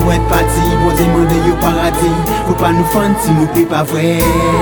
doit être parti, bon demander au paradis. Faut pas nous fendre si nous plaît pas vrai.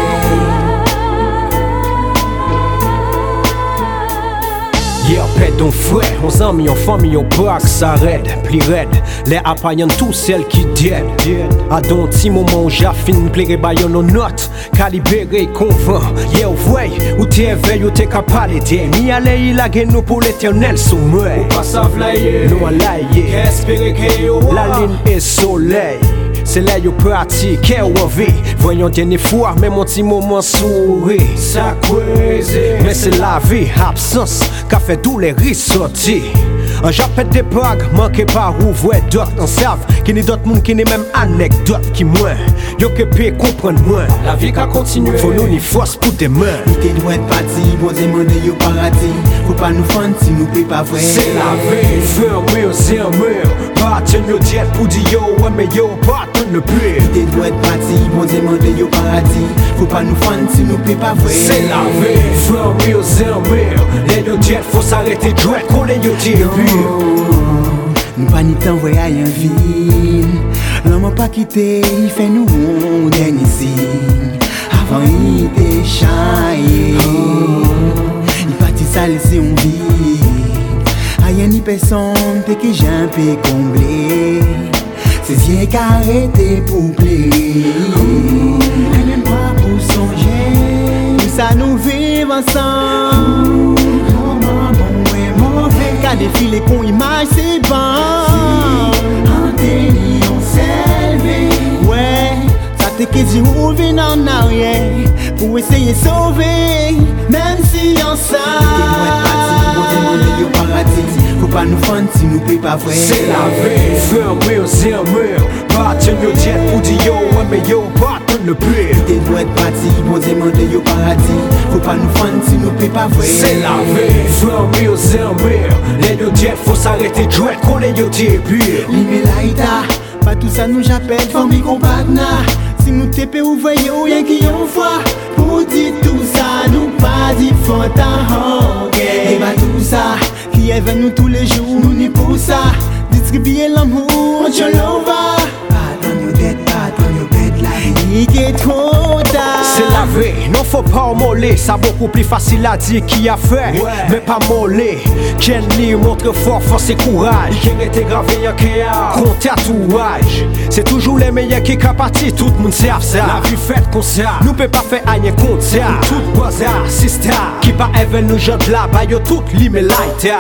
Yeah, pète ton frère, on amis, en famille, on braque, ça raide, pli raide. Les appaillants, tous celles qui dead. À don petit moment où j'affine, plaire baillon nos notes, calibrer, convainc. Yeah, ouais, où t'es éveillé, où t'es capable d'aider. Ni aller, il a gagné pour l'éternel sous moi. Ou pas s'avlayer, nous allayer. Espérer que yo la lune est soleil. C'est là yo pratique, ou en vie. Voyons dernier fois, mais mon petit moment sourit. Ça crazy. Mais c'est la vie, absence, qu'a fait tous les risques sortis. J'appelle des bagues, manquez pas ouvrir d'autres en savent. Qui n'est d'autres monde qui n'est même anecdote qui moins. Yo que peut comprendre moins. La vie qu'a continué. Faut nous ni force pour demain. Nous te doit être parti, bon demander au paradis. Faut pas nous fendre si nous plaît pas vrai. C'est la vie, fermé c'est un mur. Pas tenir diète pour dire yo, ouais mais yo, pas le pire. Nous te doit être parti, bon demander au paradis. Faut pas nous fendre si nous plaît pas vrai. C'est la vie, fermé c'est un mur. Les yo diète faut s'arrêter de jouer, qu'on les yo tire. Nous pas ni temps voyage en ville. L'homme pas quitté, il fait nous un dernier signe. Avant il était chaillé. Il partit ça laisser un vide. Rien ni personne t'es que j'ai un peu comblé. C'est yeux qui arrêté pour plaire. Même pas pour songer. Tout ça nous vivons ensemble. Qu'à défiler qu'on image c'est bon. Antenne on s'élève. Ouais, ça te que dit où vient en arrière pour essayer de sauver, même si on sait. Au paradis, faut pas nous fendre si nous plaît pas vrai. C'est la vie, fermé c'est un mur. Pas tenir diète pour dire yo, ouais mais yo, pas le pire. T'es doit être parti, bon demander au paradis. Faut pas nous fendre si nous plaît pas vrai. C'est la vie, fermé c'est un mur. Les yo diète faut s'arrêter de jouer, qu'on les yo tire pire. L'Imelaïda, pas tout ça nous j'appelle famille compagna. Si nous t'épée ou voyons rien qui en voit. Pour dire tout ça, nous pas dit fontan. Et bah tout ça, qui est avec nous tous les jours, nous n'y pour ça. Distribuer l'amour, je l'en va. Pas dans nos têtes, pas dans nos bêtes, la vie qui est trop tard. C'est la vie, non faut pas moller. Ça beaucoup plus facile à dire qui a fait, ouais. Mais pas moller. Ken Lee montre fort, force et courage. Qui était gravé en kéa, contre tatouage. C'est toujours les meilleurs qui capatent, tout le monde sait ça. La vie faite comme ça, nous peut pas faire rien contre ça. Tout bazar, sister, qui pas even nous jante là, bah yo tout l'Imelaïda.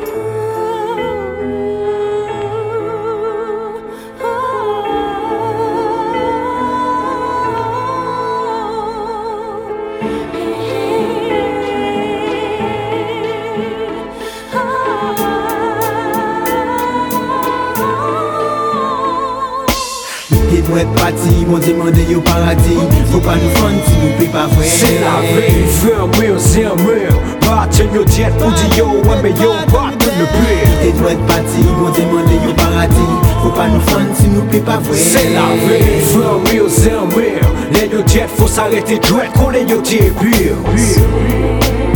Doit être parti, bon demander au paradis. Faut pas nous fendre si nous plaît pas vrai. C'est la vie, fermé c'est un mur. Pas tenir diète pour dire yo, ouais mais yo, pas le pire. T'es doit être parti, bon demander au paradis. Faut pas nous fendre si nous plaît pas vrai. C'est la vie, fermé c'est un mur. Les yo diète faut s'arrêter de jouer, qu'on les yo tire pire.